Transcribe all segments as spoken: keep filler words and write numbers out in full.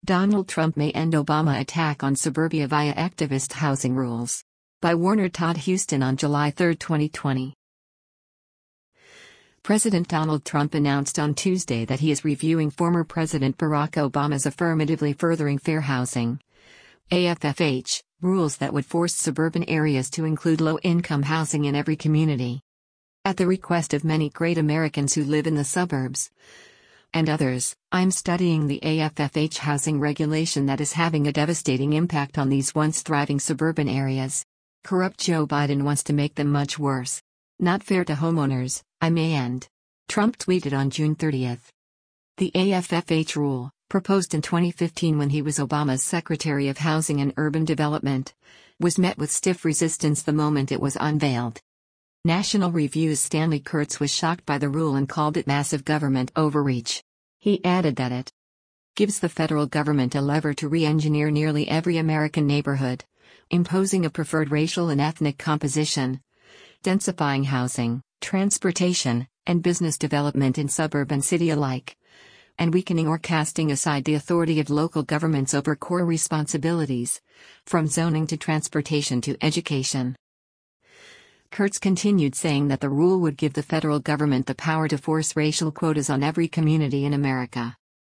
Donald Trump may end Obama attack on suburbia via activist housing rules. By Warner Todd Huston on July third, twenty twenty. President Donald Trump announced on Tuesday that he is reviewing former President Barack Obama's affirmatively furthering fair housing (A F F H) rules that would force suburban areas to include low-income housing in every community. At the request of many great Americans who live in the suburbs and others, I'm studying the A F F H housing regulation that is having a devastating impact on these once thriving suburban areas. Corrupt Joe Biden wants to make them much worse. Not fair to homeowners, I may end. Trump tweeted on June thirtieth. The A F F H rule, proposed in twenty fifteen when he was Obama's Secretary of Housing and Urban Development, was met with stiff resistance the moment it was unveiled. National Review's Stanley Kurtz was shocked by the rule and called it massive government overreach. He added that it gives the federal government a lever to re-engineer nearly every American neighborhood, imposing a preferred racial and ethnic composition, densifying housing, transportation, and business development in suburb and city alike, and weakening or casting aside the authority of local governments over core responsibilities, from zoning to transportation to education. Kurtz continued, saying that the rule would give the federal government the power to force racial quotas on every community in America.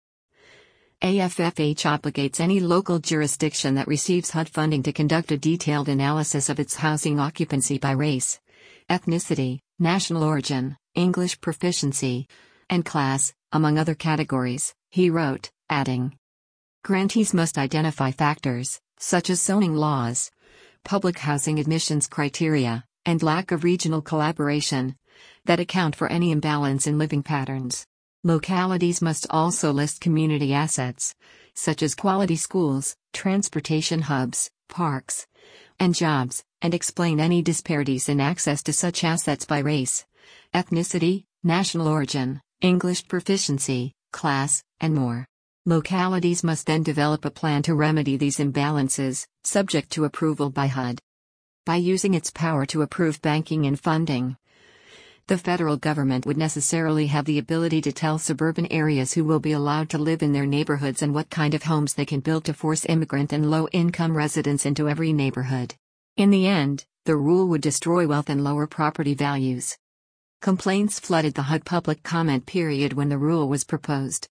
A F F H obligates any local jurisdiction that receives H U D funding to conduct a detailed analysis of its housing occupancy by race, ethnicity, national origin, English proficiency, and class, among other categories, he wrote, adding, grantees must identify factors, such as zoning laws, public housing admissions criteria, and lack of regional collaboration, that account for any imbalance in living patterns. Localities must also list community assets, such as quality schools, transportation hubs, parks, and jobs, and explain any disparities in access to such assets by race, ethnicity, national origin, English proficiency, class, and more. Localities must then develop a plan to remedy these imbalances, subject to approval by H U D. By using its power to approve banking and funding, the federal government would necessarily have the ability to tell suburban areas who will be allowed to live in their neighborhoods and what kind of homes they can build to force immigrant and low-income residents into every neighborhood. In the end, the rule would destroy wealth and lower property values. Complaints flooded the H U D public comment period when the rule was proposed.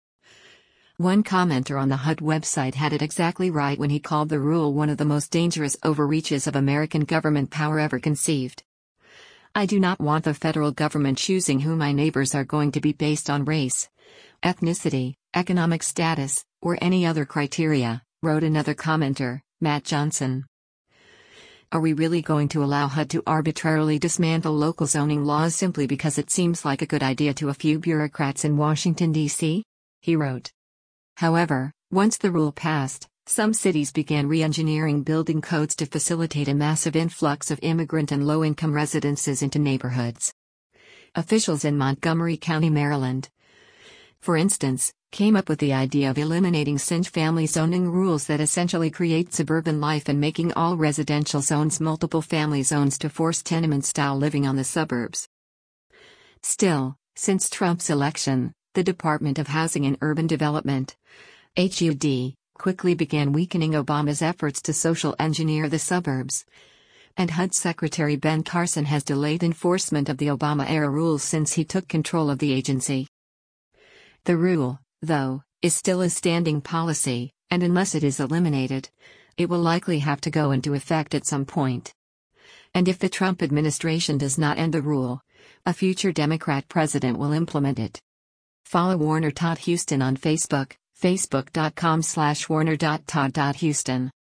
One commenter on the H U D website had it exactly right when he called the rule one of the most dangerous overreaches of American government power ever conceived. I do not want the federal government choosing who my neighbors are going to be based on race, ethnicity, economic status, or any other criteria, wrote another commenter, Matt Johnson. Are we really going to allow H U D to arbitrarily dismantle local zoning laws simply because it seems like a good idea to a few bureaucrats in Washington, D C? He wrote. However, once the rule passed, some cities began re-engineering building codes to facilitate a massive influx of immigrant and low-income residences into neighborhoods. Officials in Montgomery County, Maryland, for instance, came up with the idea of eliminating single-family zoning rules that essentially create suburban life and making all residential zones multiple-family zones to force tenement-style living on the suburbs. Still, since Trump's election, the Department of Housing and Urban Development, H U D, quickly began weakening Obama's efforts to social engineer the suburbs. And H U D Secretary Ben Carson has delayed enforcement of the Obama-era rules since he took control of the agency. The rule, though, is still a standing policy, and unless it is eliminated, it will likely have to go into effect at some point. And if the Trump administration does not end the rule, a future Democrat president will implement it. Follow Warner Todd Huston on Facebook, facebook dot com slash warner dot todd dot huston.